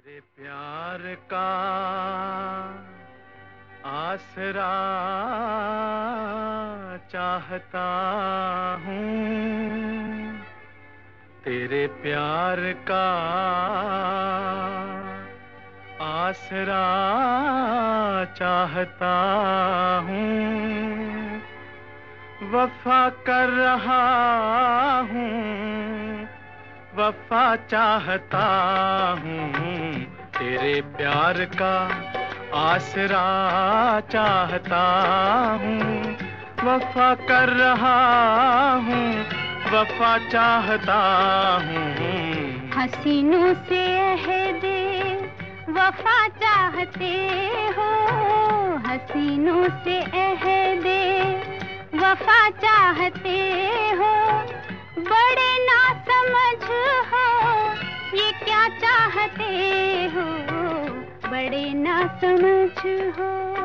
तेरे प्यार का आसरा चाहता हूँ, तेरे प्यार का आसरा चाहता हूँ, वफा कर रहा हूँ, वफा चाहता हूँ, तेरे प्यार का आसरा चाहता हूँ, वफा कर रहा हूँ, वफा चाहता हूँ। हसीनों से अहदे वफा चाहते हो, हसीनों से अहदे वफा चाहते हो, बड़े ना समझ हो ये क्या चाहते हो, बड़े ना समझ हो।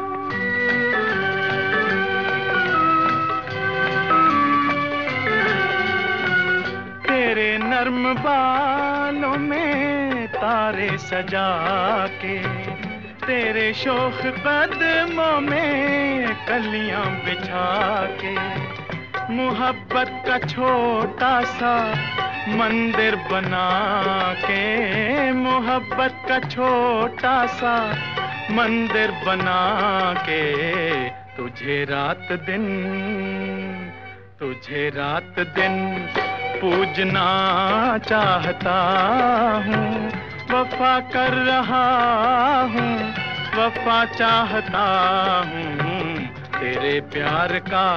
तेरे नर्म बालों में तारे सजा के, तेरे शोख कदमों में कलियां बिछा के, मोहब्बत का छोटा सा मंदिर बना के, मोहब्बत का छोटा सा मंदिर बना के, तुझे रात दिन, तुझे रात दिन पूजना चाहता हूँ, वफा कर रहा हूँ, वफा चाहता हूँ, तेरे प्यार का।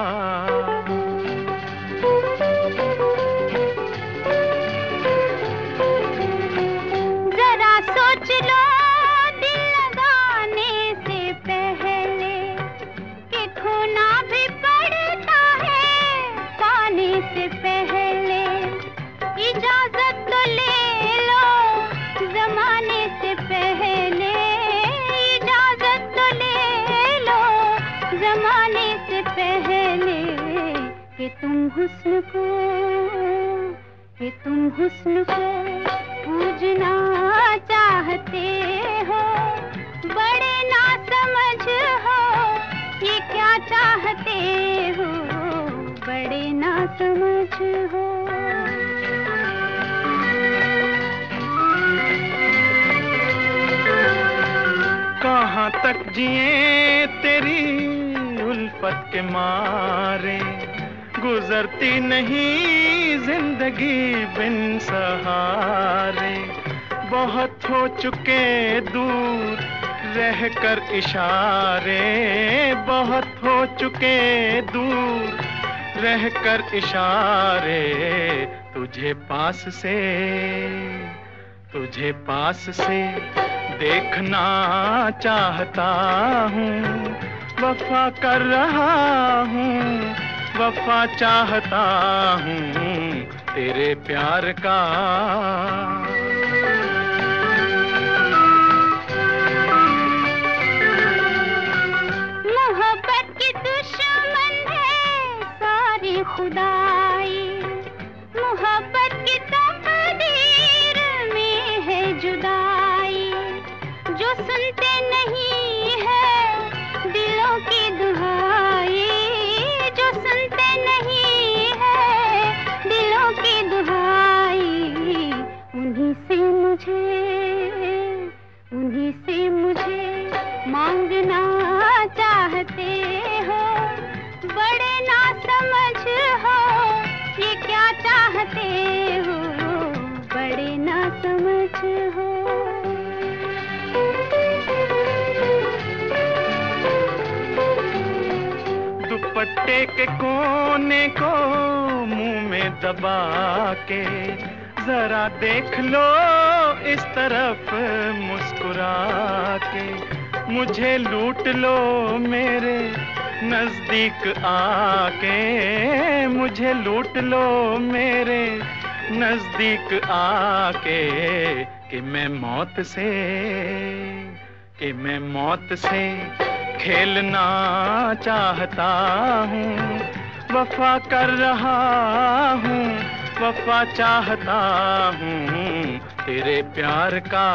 जरा सोच लो दिल लगाने से पहले कि खोना भी पड़ता है पाने से पहले, इजाजत तो ले लो जमाने से पहले, इजाजत तो ले लो जमाने से पहले, कि तुम हुस्न को, कि तुम हुस्न को पूजना चाहते हो, बड़े ना समझ हो ये क्या चाहते हो, बड़े ना समझ हो। कहाँ तक जिए तेरी उल्फत के मारे, गुजरती नहीं जिंदगी बिन सहारे, बहुत हो चुके दूर रहकर इशारे, बहुत हो चुके दूर रहकर इशारे, तुझे पास से, तुझे पास से देखना चाहता हूँ, वफा कर रहा हूँ, वफा चाहता हूँ, तेरे प्यार का। मोहब्बत की दुश्मन है सारी खुदाई, मोहब्बत की तकदीर में है जुदाई, जो सुनते नहीं है दिलों की दुहाई, जो सुनते नहीं है दिलों की दुहाई, उन्हीं से मुझे, उन्हीं से मुझे मांगना चाहते हो, बड़े ना समझ हो ये क्या चाहते हो, बड़े ना समझ हो। दुपट्टे के कोने को मुंह में दबा के, जरा देख लो इस तरफ मुस्कुरा के, मुझे लूट लो मेरे नजदीक आके, मुझे लूट लो मेरे नजदीक आके, कि मैं मौत से, कि मैं मौत से खेलना चाहता हूँ, वफा कर रहा हूँ, वफा चाहता हूँ तेरे प्यार का।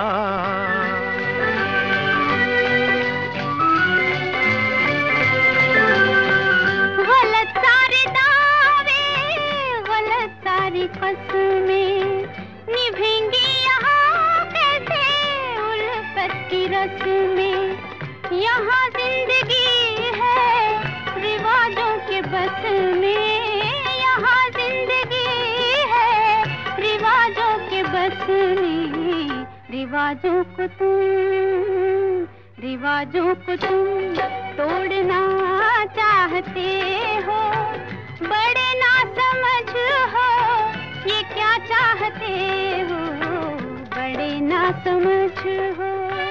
गलत सारे दावे, गलत सारी कसमें निभेंगी यहाँ कैसे उल्फत की रस्में। यहाँ जिंदगी है रिवाजों के बस में, यहाँ जिंदगी है रिवाजों के बस में। रिवाजों को तुम तोड़ना चाहते हो, बड़े ना समझ हो ये क्या चाहते हो, बड़े ना समझ हो।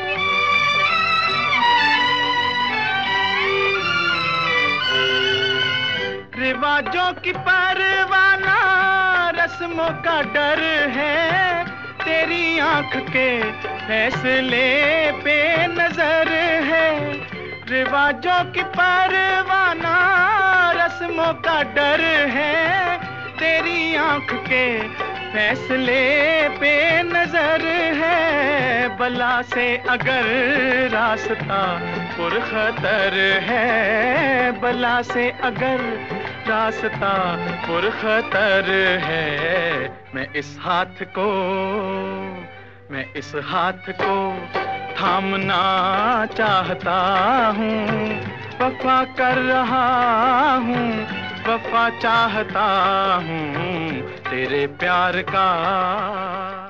रिवाजों की परवाना रस्मों का डर है, तेरी आंख के फैसले पे नजर है। रिवाजों की परवाना रस्मों का डर है, तेरी आंख के फैसले पे नजर है। बला से अगर रास्ता पुरखतर है, बला से अगर रास्ता पुरखतर है, मैं इस हाथ को थामना चाहता हूँ। वफा कर रहा हूँ, वफा चाहता हूँ तेरे प्यार का।